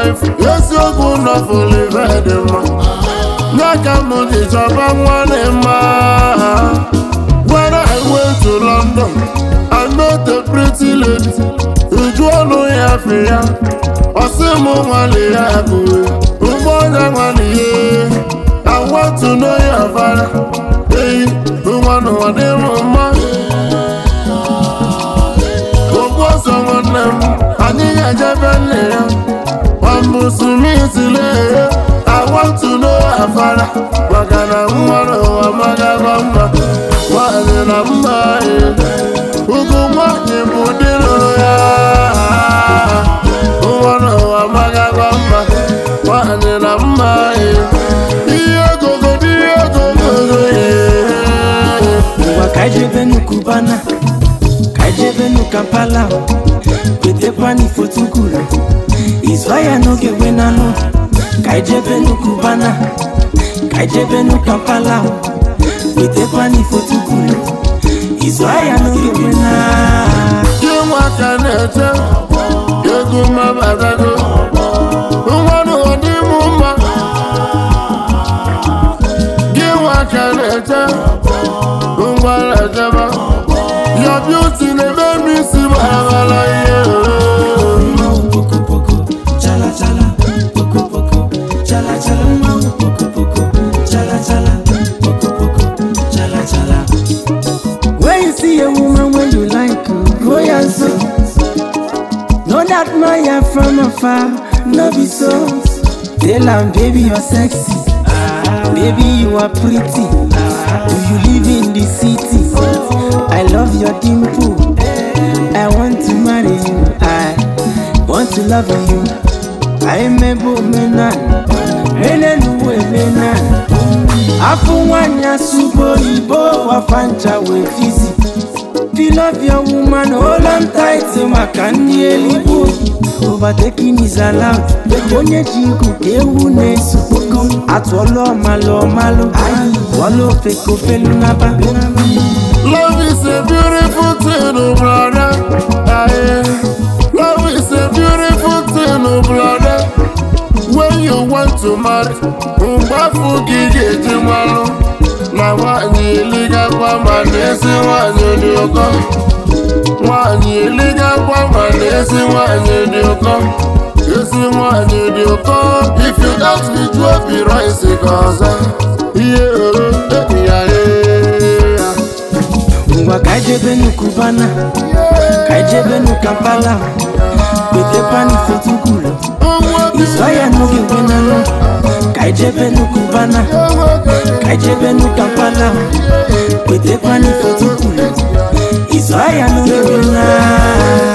life. Yes, you go not fully ready, man. Nakamuji chapa one man. When I went to London, I met a pretty lady. Ujuano ya fiya, Osimo wali ya kuwe. Uboja wali ye. I want to know your father. Hey, who want to know their mama? Someone them, I need a Japanese. One Muslim today. I want to know a father. What can I want to know? Magabamba, what is a man? Who go watch him put in ya? Who want to know a Magabamba? What is a man? Wakajebenu Kubana. Kajebenu Kampala, Petepani Fotukulu. Israel no get winano. Kajebenu Kubana, Kajebenu Kampala, Petepani Fotukulu. Israel no get winano. You want to know? You go my bagago. Who want to hold the mumma? You want to know? Who want to know? Your beauty never miss you, Poco poco, chala chala, poco poco, chala chala, poco poco, chala chala, poco poco, chala chala. When you see a woman when you like her, go yanso. Know that Maya from afar, no be so. Tell her, baby, you're sexy. Baby, you are pretty. Do you live in the city? I love your dimple. I want to marry you. I want to love you. I'm a woman. Afuwanya subo ibo wafanja we fizi. If you love your woman, hold on tight to my candy elibo. Overtaking is allowed. Onye jiku kewu ne supoko. Atwolo malo malo. Walo feko felu naba. Love is a beautiful thing, oh brother. Love is a beautiful thing, oh brother. When you want to marry, umbafu gige jimalo. Na wanyi liga kwa manesi wanyi dioko. Wanyi liga kwa manesi wanyi dioko. Yesi wanyi dioko. If you don't be to be right, cause Kajebenu Kubana, Kajebenu Kampala, Petepani Fotukulu. Israel no get winano. Kajebenu Kubana, Kajebenu Kampala, Petepani Fotukulu. Israel no get winano.